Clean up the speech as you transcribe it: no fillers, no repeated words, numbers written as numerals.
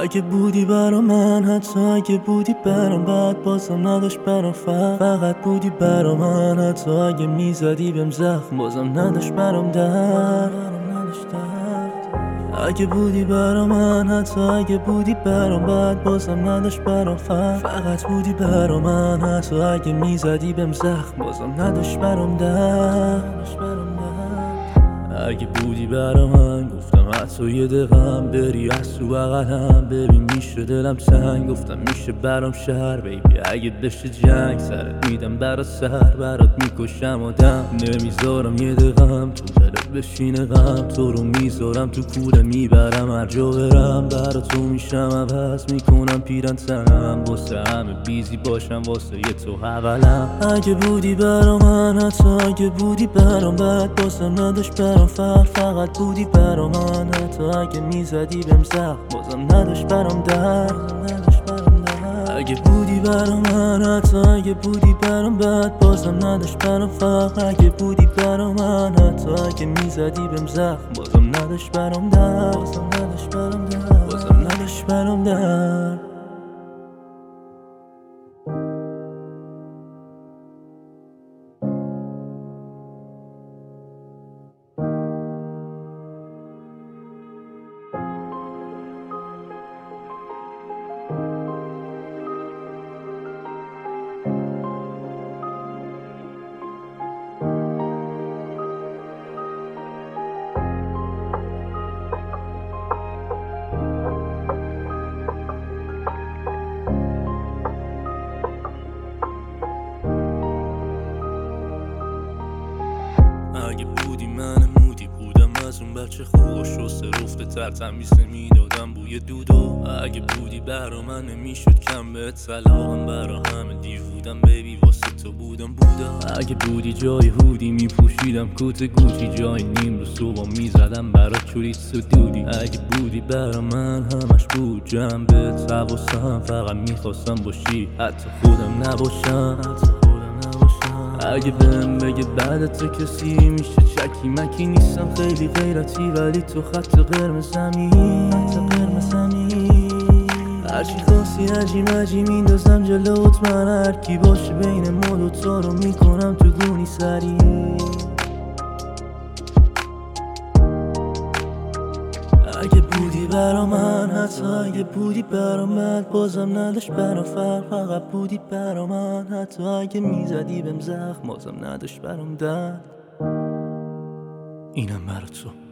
اگه بودی برا من، حتی اگه بودی برام بد، بازم نداشت برام فقط بودی برا من. حتی اگه میزدی بهم زخم، بازم نداشت برام درد. اگه بودی برا من، حتی اگه بودی برام بد، بازم نداشت برام فقط بودی برا من. حتی اگه میزدی بهم زخم، بازم نداشت برام درد. اگه بودی برا من، گفتم حتی یه دقیقم بری از تو بغلم، ببین میشه دلم تنگ. گفتم میشه برام شهر بیبی، اگه بشه جنگ سرت میدم برا سر، برات میکشم آدم. نمیذارم یه دقیقم تو دلت بشینه غم، تو رو میذارم تو کوله میبرم هر جا برم. برا تو میشم عوض میکنم پیرن تنم، واسه همه بیزی باشم واسه یه تو اولم. اگه بودی برا من، حتی اگه بودی برام بد، بازم نداشت برام فقط بودی برا من. حتی اگه میزدی بهم زخم، بازم نداشت برام درد. اگه بودی برا من، حتی اگه بودی برام بد، بازم نداشت برام اگه بودی برا من، حتی اگه میزدی بهم زخم، بازم نداشت برام درد. بازم نداشت برام درد. اگه بودی من مودی بودم، از اون بچه خوب و شسته رفته تر تمیزه میدادم بوی دودو. اگه بودی برا من نمیشد کم بهت سلاحم، برا همه دیر بودم بیبی واسه تو بودم بودا. اگه بودی جای هودی میپوشیدم کت گوچی، جای نیم رو صبح میزدم برا چوریس و دودی. اگه بودی برا من همش بود جنبت حواسم، فقط میخواستم باشی حتی خودم نباشم. اگه بهم بگه بعد تو کسی میشه چکی مکی نیستم، خیلی غیرتی ولی تو خط قرمزمی. هرچی خواستی عجی میندازم جلوت، من هرکی باشه بین ما دوتا رو میکنم تو گونی سری. اگه بودی برا من، حتی اگه بودی برام بد، بازم نداشت برام فقط بودی برا من. حتی اگه میزدی بهم زخم، بازم نداشت برام درد. اینم برا تو.